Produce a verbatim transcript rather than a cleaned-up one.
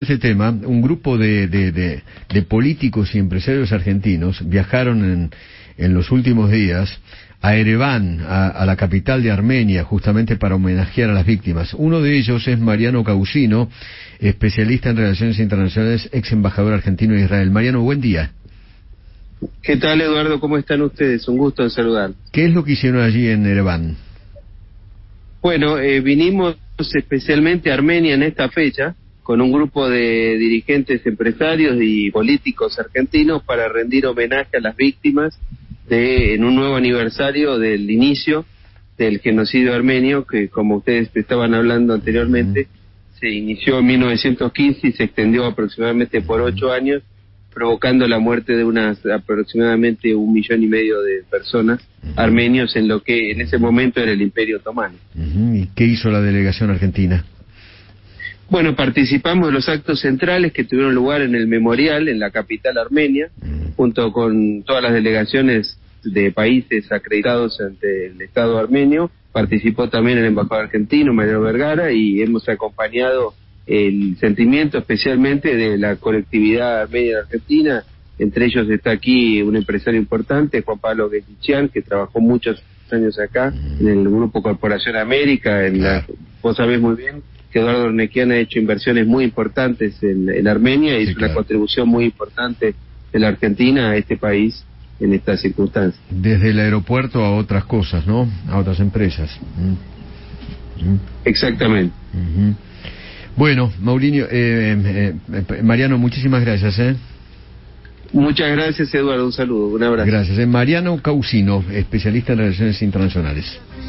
Ese tema, un grupo de, de, de, de políticos y empresarios argentinos viajaron en, en los últimos días a Ereván, a, a la capital de Armenia, justamente para homenajear a las víctimas. Uno de ellos es Mariano Causino, especialista en relaciones internacionales, ex embajador argentino de Israel. Mariano, buen día. ¿Qué tal, Eduardo? ¿Cómo están ustedes? Un gusto en saludar. ¿Qué es lo que hicieron allí en Ereván? Bueno, eh, vinimos especialmente a Armenia en esta fecha, con un grupo de dirigentes empresarios y políticos argentinos para rendir homenaje a las víctimas de, en un nuevo aniversario del inicio del genocidio armenio, que como ustedes estaban hablando anteriormente, mm. se inició en mil novecientos quince y se extendió aproximadamente por ocho años, provocando la muerte de unas aproximadamente un millón y medio de personas uh-huh. armenios en lo que en ese momento era el Imperio Otomano. Uh-huh. ¿Y qué hizo la delegación argentina? Bueno, participamos de los actos centrales que tuvieron lugar en el memorial, en la capital armenia, uh-huh. junto con todas las delegaciones de países acreditados ante el Estado armenio. Participó también el embajador argentino, Mariano Vergara, y hemos acompañado el sentimiento especialmente de la colectividad armenia en Argentina. Entre ellos está aquí un empresario importante, Juan Pablo Guetichian, que trabajó muchos años acá en el Grupo Corporación América. En la, vos sabés muy bien que Eduardo Ornequian ha hecho inversiones muy importantes en, en Armenia y sí, es una claro. contribución muy importante de la Argentina a este país en estas circunstancias. Desde el aeropuerto a otras cosas, ¿no? A otras empresas. Mm. Mm. Exactamente. Mm-hmm. Bueno, Maurinho, eh, eh, Mariano, muchísimas gracias. ¿eh? Muchas gracias, Eduardo. Un saludo, un abrazo. Gracias. Eh, Mariano Causino, especialista en relaciones internacionales.